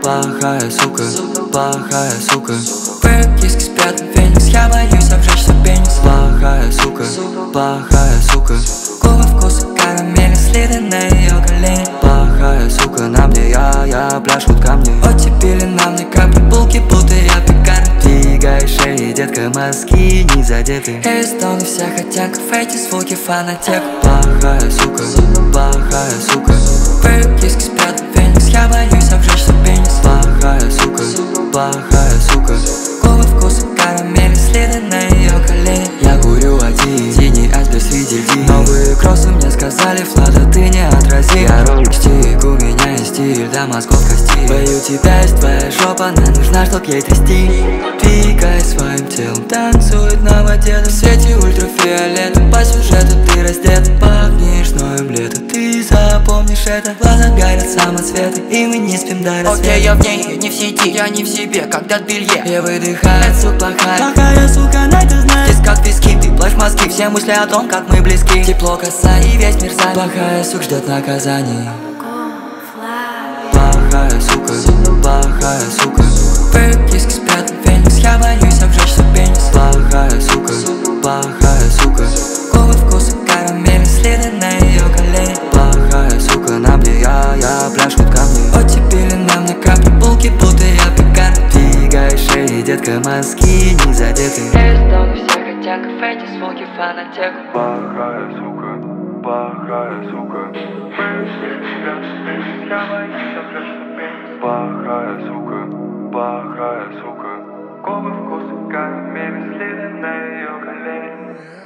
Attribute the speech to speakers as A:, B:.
A: плохая сука, плохая сука. Киски спят на феникс, я боюсь обжечься пенис. Плохая сука, плохая сука. Губы вкуса карамели, следы на ее колени. Плохая сука, на мне я пляшут камни. Оттепели на мне капли, булки, будто я пекарь. Двигай шеи, детка, мозги не задеты. Эйстон, все хотят, в эти звуки фанатек. Плохая сука, плохая сука. Киски спят на феникс, я боюсь обжечься пенис. Плохая сука, плохая сука. Губы вкуса карамели, следы на ее колени. Я курю один, синий асбест в виде льди. Новые кроссы мне сказали, Влада, ты не отрази. Я ролик стик, у меня есть стиль до мозгов костей. Бою тебя, есть твоя жопа, она нужна, чтоб ей трясти. Двигай своим телом, танцует на воде. В свете ультрафиолета, по сюжету ты раздет. Пахнешь ноем лето, ты запомнишь это. Глаза горят самоцветы, и мы не спим до рассвета.
B: Окей, я в ней, не в сети, я не в себе, когда в белье.
A: Я выдыхаю, сука, плохая.
B: Плохая сука, най ты знаешь.
A: Здесь как виски, ты плачь мозги. Все мысли о том, как мы близки. Тепло касаний, весь мир занят. Плохая сука ждет наказаний. Плохая сука, плохая сука. Киски спят на феникс, я боюсь обжечься пенис. Плохая сука, плохая сука. Губы вкуса карамели, следы на ее колени. Плохая сука, на мне я пляшут камни. Оттепели на мне капли, булки, будто я пекарь. Двигай шеи, детка, мозги не задеты. Эйстон, все хотят, в эти звуки фанатек.
C: Плохая сука, плохая сука. Плохая сука, плохая сука. Губы вкуса карамели, следы на ее колени.